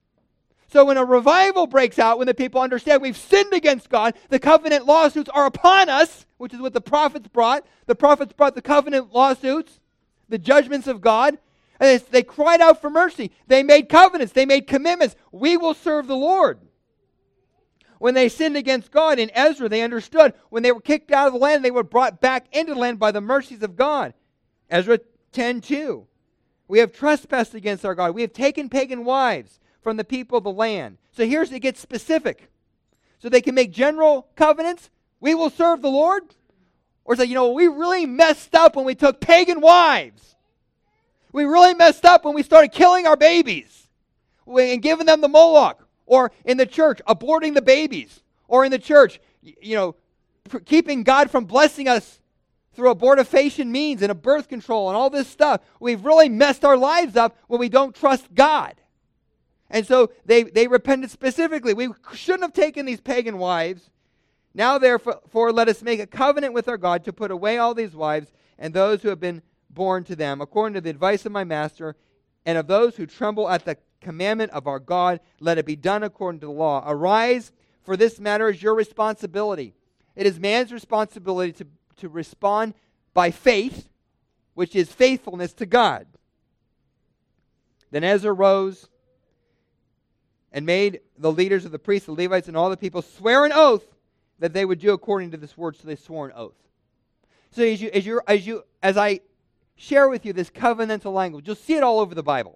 So when a revival breaks out, when the people understand we've sinned against God, the covenant lawsuits are upon us, which is what the prophets brought. The prophets brought the covenant lawsuits, the judgments of God. And they cried out for mercy. They made covenants. They made commitments. We will serve the Lord. When they sinned against God in Ezra, they understood when they were kicked out of the land, they were brought back into the land by the mercies of God. Ezra 10:2. We have trespassed against our God. We have taken pagan wives from the people of the land. So here's, it gets specific. So they can make general covenants. We will serve the Lord. Or say, we really messed up when we took pagan wives. We really messed up when we started killing our babies and giving them the Moloch. Or in the church, aborting the babies. Or in the church, keeping God from blessing us through abortifacient means and a birth control and all this stuff. We've really messed our lives up when we don't trust God. And so they repented specifically. We shouldn't have taken these pagan wives. Now therefore let us make a covenant with our God to put away all these wives and those who have been born to them, according to the advice of my master, and of those who tremble at the commandment of our God, let it be done according to the law. Arise, for this matter is your responsibility. It is man's responsibility to respond by faith, which is faithfulness to God. Then Ezra rose and made the leaders of the priests, the Levites, and all the people swear an oath that they would do according to this word. So they swore an oath. So as I share with you this covenantal language, you'll see it all over the Bible.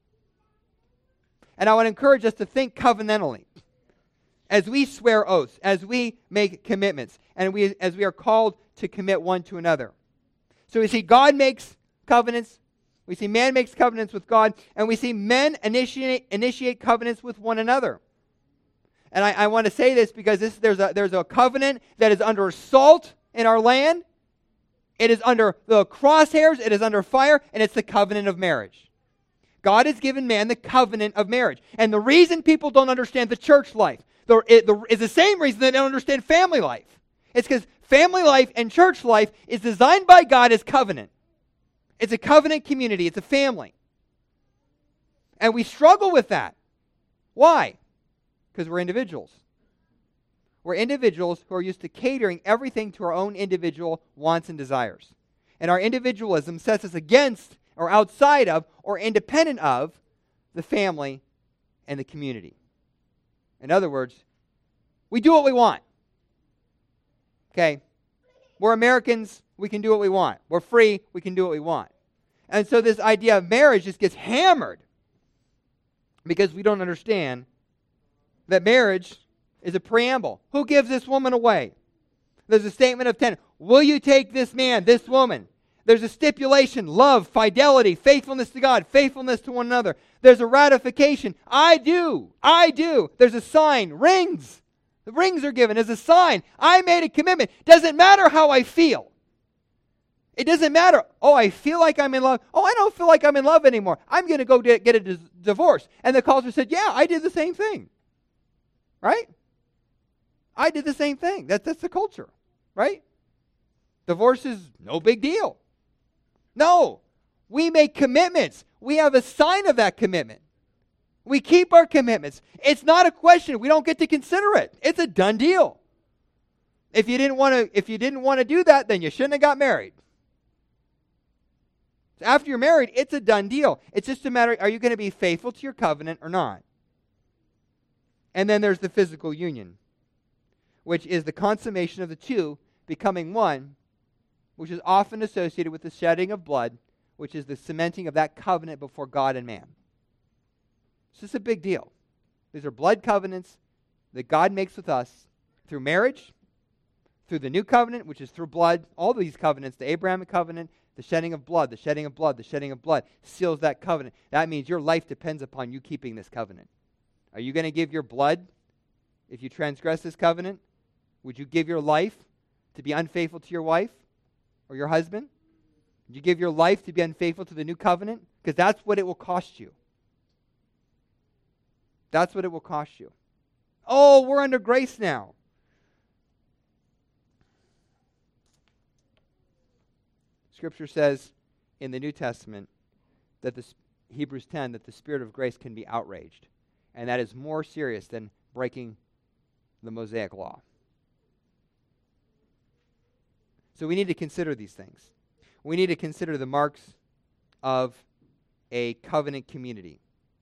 And I want to encourage us to think covenantally as we swear oaths, as we make commitments, and as we are called to commit one to another. So we see God makes covenants, we see man makes covenants with God, and we see men initiate covenants with one another. And I want to say this because there's a covenant that is under assault in our land. It is under the crosshairs, it is under fire, and it's the covenant of marriage. God has given man the covenant of marriage. And the reason people don't understand the church life is the same reason they don't understand family life. It's because family life and church life is designed by God as covenant. It's a covenant community. It's a family. And we struggle with that. Why? Because we're individuals. We're individuals who are used to catering everything to our own individual wants and desires. And our individualism sets us against or outside of or independent of the family and the community. In other words, we do what we want. Okay? We're Americans, we can do what we want. We're free, we can do what we want. And so this idea of marriage just gets hammered because we don't understand that marriage is a preamble. Who gives this woman away? There's a statement of 10. Will you take this man, this woman? There's a stipulation, love, fidelity, faithfulness to God, faithfulness to one another. There's a ratification. I do. There's a sign, rings. The rings are given as a sign. I made a commitment. Doesn't matter how I feel. It doesn't matter. Oh, I feel like I'm in love. Oh, I don't feel like I'm in love anymore. I'm going to go get a divorce. And the culture said, yeah, I did the same thing. Right? I did the same thing. That's the culture. Right? Divorce is no big deal. No. We make commitments. We have a sign of that commitment. We keep our commitments. It's not a question. We don't get to consider it. It's a done deal. If you didn't want to do that, then you shouldn't have got married. After you're married, it's a done deal. It's just a matter, are you going to be faithful to your covenant or not? And then there's the physical union, which is the consummation of the two becoming one, which is often associated with the shedding of blood, which is the cementing of that covenant before God and man. It's just a big deal. These are blood covenants that God makes with us through marriage, through the new covenant, which is through blood. All these covenants, the Abrahamic covenant, the shedding of blood, the shedding of blood, the shedding of blood, seals that covenant. That means your life depends upon you keeping this covenant. Are you going to give your blood if you transgress this covenant? Would you give your life to be unfaithful to your wife or your husband? Would you give your life to be unfaithful to the new covenant? Because that's what it will cost you. That's what it will cost you. Oh, we're under grace now. Scripture says in the New Testament that Hebrews 10, that the Spirit of grace can be outraged. And that is more serious than breaking the Mosaic law. So we need to consider these things. We need to consider the marks of a covenant community.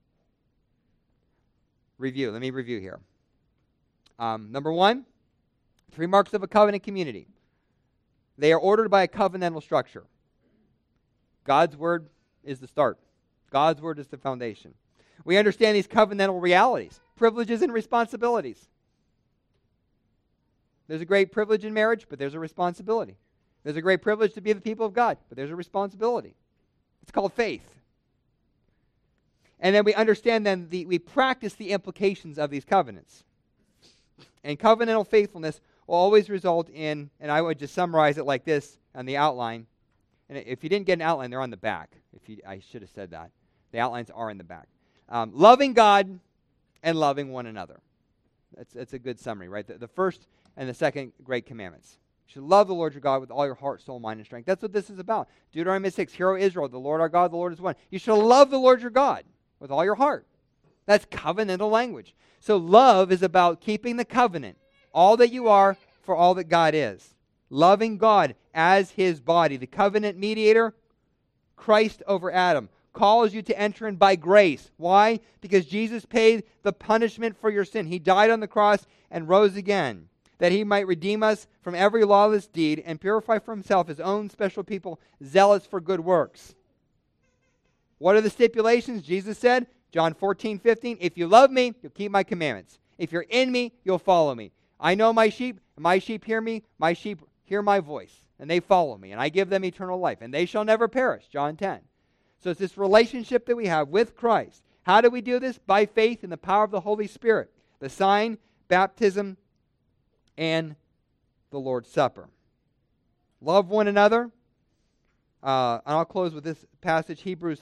Let me review here. Number one, 3 marks of a covenant community. They are ordered by a covenantal structure. God's word is the start. God's word is the foundation. We understand these covenantal realities, privileges and responsibilities. There's a great privilege in marriage, but there's a responsibility. There's a great privilege to be the people of God, but there's a responsibility. It's called faith. And then we understand we practice the implications of these covenants. And covenantal faithfulness will always result in, and I would just summarize it like this on the outline. And if you didn't get an outline, they're on the back. I should have said that. The outlines are in the back. Loving God and loving one another. That's a good summary, right? The first and the second great commandments. You should love the Lord your God with all your heart, soul, mind, and strength. That's what this is about. Deuteronomy 6, Hear, O Israel, the Lord our God, the Lord is one. You should love the Lord your God with all your heart. That's covenantal language. So love is about keeping the covenant, all that you are for all that God is. Loving God as his body. The covenant mediator, Christ over Adam, calls you to enter in by grace. Why? Because Jesus paid the punishment for your sin. He died on the cross and rose again, that he might redeem us from every lawless deed and purify for himself his own special people, zealous for good works. What are the stipulations? Jesus said, John 14:15, if you love me, you'll keep my commandments. If you're in me, you'll follow me. I know my sheep, and my sheep hear me, my sheep hear my voice, and they follow me, and I give them eternal life, and they shall never perish, John 10. So it's this relationship that we have with Christ. How do we do this? By faith in the power of the Holy Spirit. The sign, baptism, and the Lord's Supper. Love one another. And I'll close with this passage, Hebrews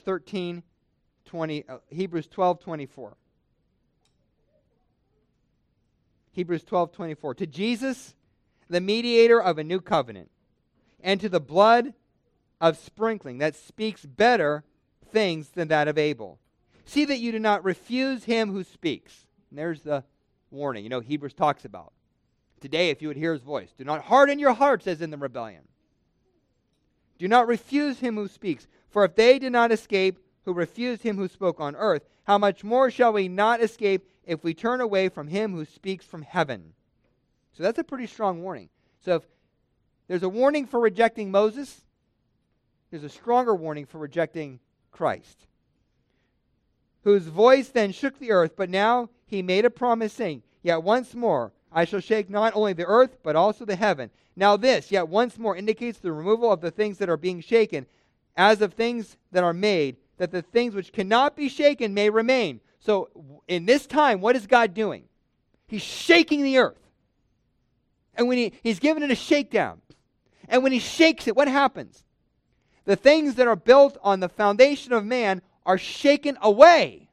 12:24. Hebrews 12:24. To Jesus, the mediator of a new covenant, and to the blood of sprinkling that speaks better things than that of Abel. See that you do not refuse him who speaks. And there's the warning, Hebrews talks about. Today, if you would hear his voice, do not harden your hearts as in the rebellion. Do not refuse him who speaks. For if they did not escape who refused him who spoke on earth, how much more shall we not escape if we turn away from him who speaks from heaven? So that's a pretty strong warning. So if there's a warning for rejecting Moses, there's a stronger warning for rejecting Christ. Whose voice then shook the earth, but now he made a promise, saying, Yet once more I shall shake not only the earth, but also the heaven. Now this, yet once more, indicates the removal of the things that are being shaken, as of things that are made, that the things which cannot be shaken may remain. So in this time, what is God doing? He's shaking the earth. And when he's giving it a shakedown. And when he shakes it, what happens? The things that are built on the foundation of man are shaken away,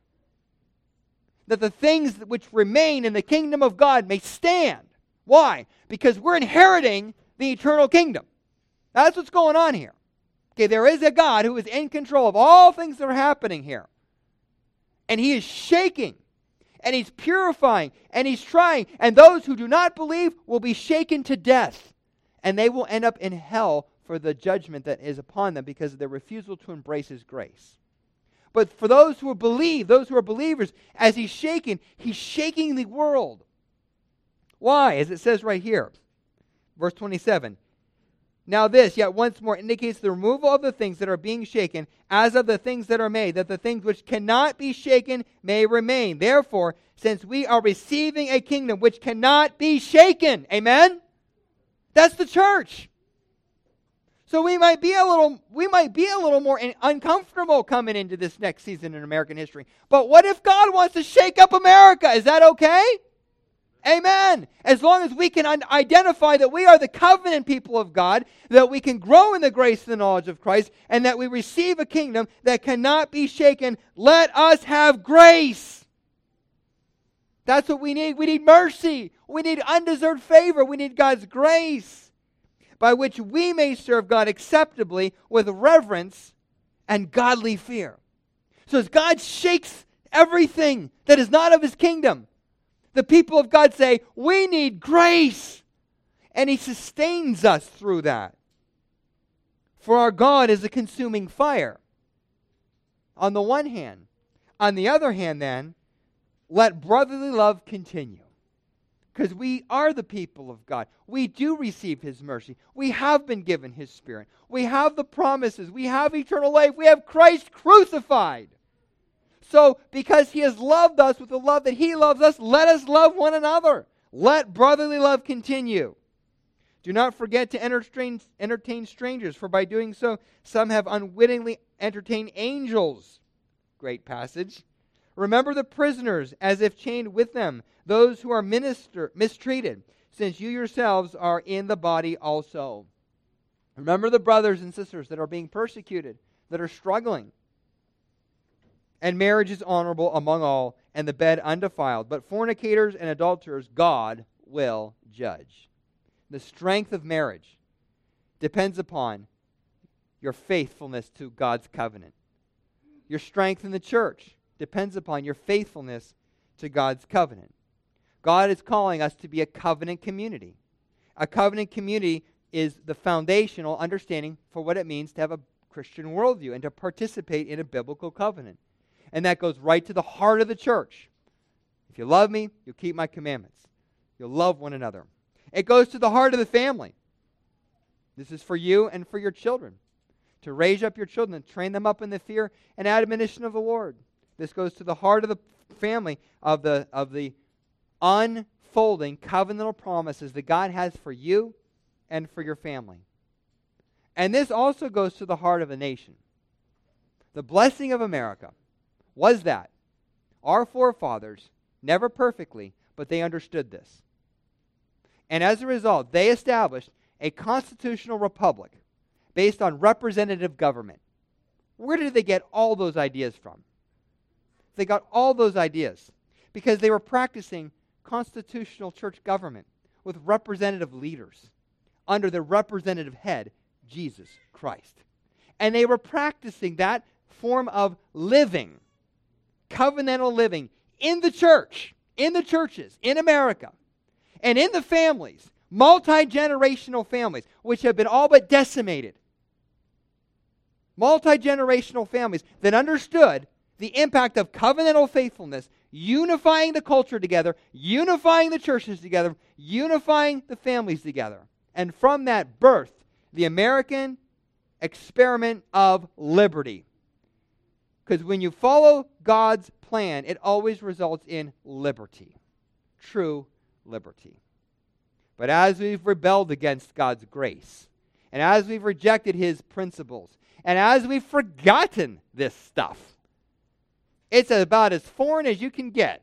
that the things which remain in the kingdom of God may stand. Why? Because we're inheriting the eternal kingdom. That's what's going on here. Okay, there is a God who is in control of all things that are happening here. And he is shaking, and he's purifying, and he's trying. And those who do not believe will be shaken to death. And they will end up in hell for the judgment that is upon them because of their refusal to embrace his grace. But for those who believe, those who are believers, as he's shaking the world. Why? As it says right here, verse 27. Now this, yet once more, indicates the removal of the things that are being shaken, as of the things that are made, that the things which cannot be shaken may remain. Therefore, since we are receiving a kingdom which cannot be shaken, amen? That's the church. So we might be a little more uncomfortable coming into this next season in American history. But what if God wants to shake up America? Is that okay? Amen. As long as we can identify that we are the covenant people of God, that we can grow in the grace and the knowledge of Christ, and that we receive a kingdom that cannot be shaken, let us have grace. That's what we need. We need mercy. We need undeserved favor. We need God's grace, by which we may serve God acceptably with reverence and godly fear. So as God shakes everything that is not of his kingdom, the people of God say, we need grace. And he sustains us through that. For our God is a consuming fire. On the one hand. On the other hand, then, let brotherly love continue. Because we are the people of God. We do receive his mercy. We have been given his Spirit. We have the promises. We have eternal life. We have Christ crucified. So, because he has loved us with the love that he loves us, let us love one another. Let brotherly love continue. Do not forget to entertain strangers, for by doing so, some have unwittingly entertained angels. Great passage. Remember the prisoners as if chained with them, those who are mistreated, since you yourselves are in the body also. Remember the brothers and sisters that are being persecuted, that are struggling. And marriage is honorable among all, and the bed undefiled. But fornicators and adulterers God will judge. The strength of marriage depends upon your faithfulness to God's covenant. Your strength in the church depends upon your faithfulness to God's covenant. God is calling us to be a covenant community. A covenant community is the foundational understanding for what it means to have a Christian worldview and to participate in a biblical covenant. And that goes right to the heart of the church. If you love me, you'll keep my commandments. You'll love one another. It goes to the heart of the family. This is for you and for your children. To raise up your children and train them up in the fear and admonition of the Lord. This goes to the heart of the family, of the unfolding covenantal promises that God has for you and for your family. And this also goes to the heart of a nation. The blessing of America was that our forefathers, never perfectly, but they understood this. And as a result, they established a constitutional republic based on representative government. Where did they get all those ideas from? They got all those ideas because they were practicing constitutional church government with representative leaders under the representative head, Jesus Christ. And they were practicing that form of living, covenantal living, in the church, in the churches, in America, and in the families, multi-generational families, which have been all but decimated multi-generational families that understood the impact of covenantal faithfulness, unifying the culture together, unifying the churches together, unifying the families together. And from that birthed the American experiment of liberty. Because when you follow God's plan, it always results in liberty. True liberty. But as we've rebelled against God's grace, and as we've rejected His principles, and as we've forgotten this stuff, it's about as foreign as you can get.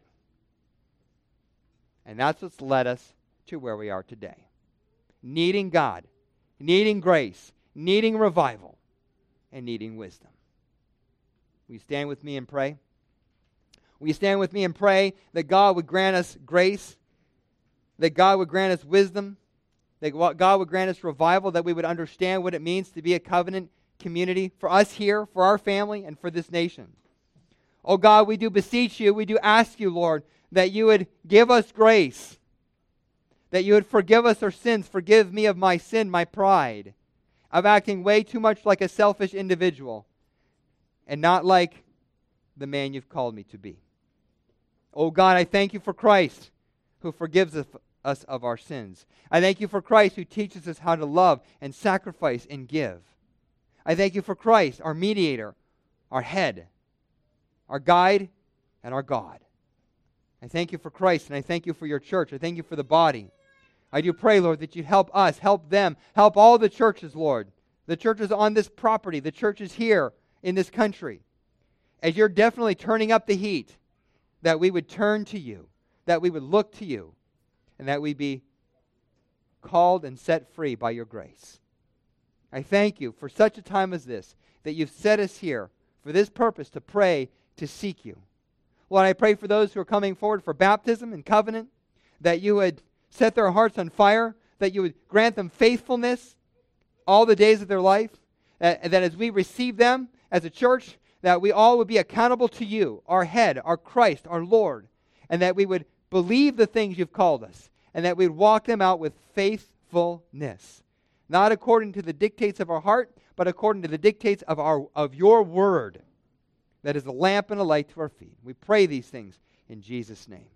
And that's what's led us to where we are today. Needing God, needing grace, needing revival, and needing wisdom. Will you stand with me and pray? Will you stand with me and pray that God would grant us grace, that God would grant us wisdom, that God would grant us revival, that we would understand what it means to be a covenant community for us here, for our family, and for this nation. Oh God, we do beseech you, we do ask you, Lord, that you would give us grace, that you would forgive us our sins. Forgive me of my sin, my pride, of acting way too much like a selfish individual and not like the man you've called me to be. Oh God, I thank you for Christ who forgives us of our sins. I thank you for Christ who teaches us how to love and sacrifice and give. I thank you for Christ, our mediator, our head, our guide, and our God. I thank you for Christ, and I thank you for your church. I thank you for the body. I do pray, Lord, that you'd help us, help them, help all the churches, Lord. The churches on this property, the churches here in this country. As you're definitely turning up the heat, that we would turn to you, that we would look to you, and that we be called and set free by your grace. I thank you for such a time as this, that you've set us here for this purpose, to pray, to seek you. Lord, I pray for those who are coming forward for baptism and covenant, that you would set their hearts on fire, that you would grant them faithfulness all the days of their life, that as we receive them as a church, that we all would be accountable to you, our head, our Christ, our Lord, and that we would believe the things you've called us, and that we would walk them out with faithfulness, not according to the dictates of our heart, but according to the dictates of your word, that is a lamp and a light to our feet. We pray these things in Jesus' name.